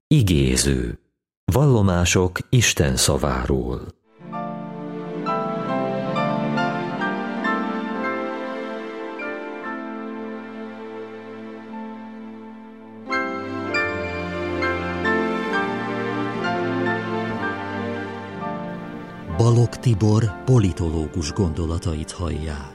Igéző. Vallomások Isten szaváról. Balogh Tibor politológus gondolatait hallják.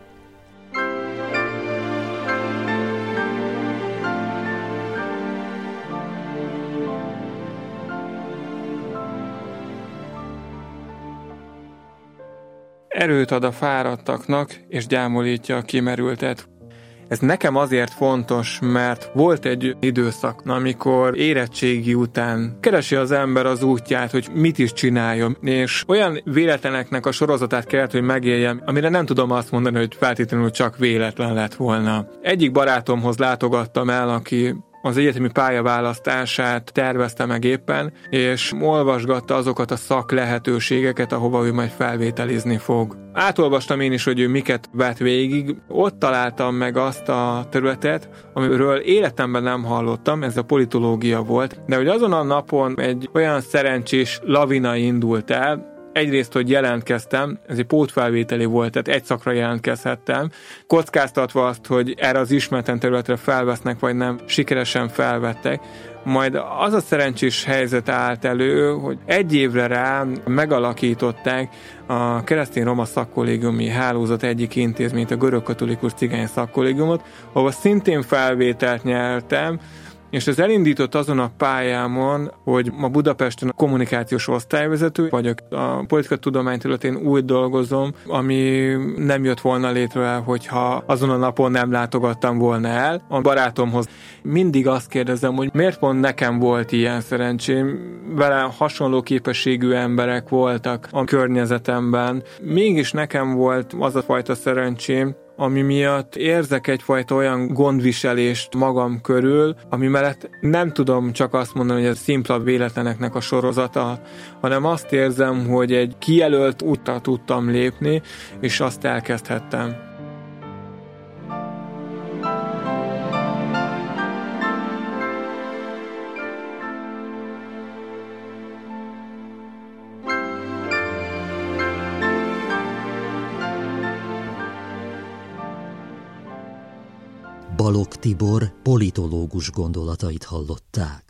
Erőt ad a fáradtaknak, és gyámolítja a kimerültet. Ez nekem azért fontos, mert volt egy időszak, amikor érettségi után keresi az ember az útját, hogy mit is csináljon, és olyan véletleneknek a sorozatát kellett, hogy megéljem, amire nem tudom azt mondani, hogy feltétlenül csak véletlen lett volna. Egyik barátomhoz látogattam el, aki az egyetemi pályaválasztását tervezte meg éppen, és olvasgatta azokat a szak lehetőségeket, ahova ő majd felvételizni fog. Átolvastam én is, hogy ő miket vett végig. Ott találtam meg azt a területet, amiről életemben nem hallottam, ez a politológia volt, de hogy azon a napon egy olyan szerencsés lavina indult el. Egyrészt, hogy jelentkeztem, ez egy pótfelvételi volt, tehát egy szakra jelentkezhettem, kockáztatva azt, hogy erre az ismeretlen területre felvesznek, vagy nem, sikeresen felvettek. Majd az a szerencsés helyzet állt elő, hogy egy évre rá megalakították a keresztény roma szakkollégiumi hálózat egyik intézményt, a görögkatolikus cigány szakkollégiumot, ahol szintén felvételt nyertem, és ez elindított azon a pályámon, hogy ma Budapesten kommunikációs osztályvezető vagyok, a politikatudomány területén úgy dolgozom, ami nem jött volna létre, hogyha azon a napon nem látogattam volna el a barátomhoz. Mindig azt kérdezem, hogy miért pont nekem volt ilyen szerencsém, vele hasonló képességű emberek voltak a környezetemben. Mégis nekem volt az a fajta szerencsém, ami miatt érzek egyfajta olyan gondviselést magam körül, ami mellett nem tudom csak azt mondani, hogy ez szimpla véletleneknek a sorozata, hanem azt érzem, hogy egy kijelölt útra tudtam lépni, és azt elkezdhettem. Balogh Tibor politológus gondolatait hallották.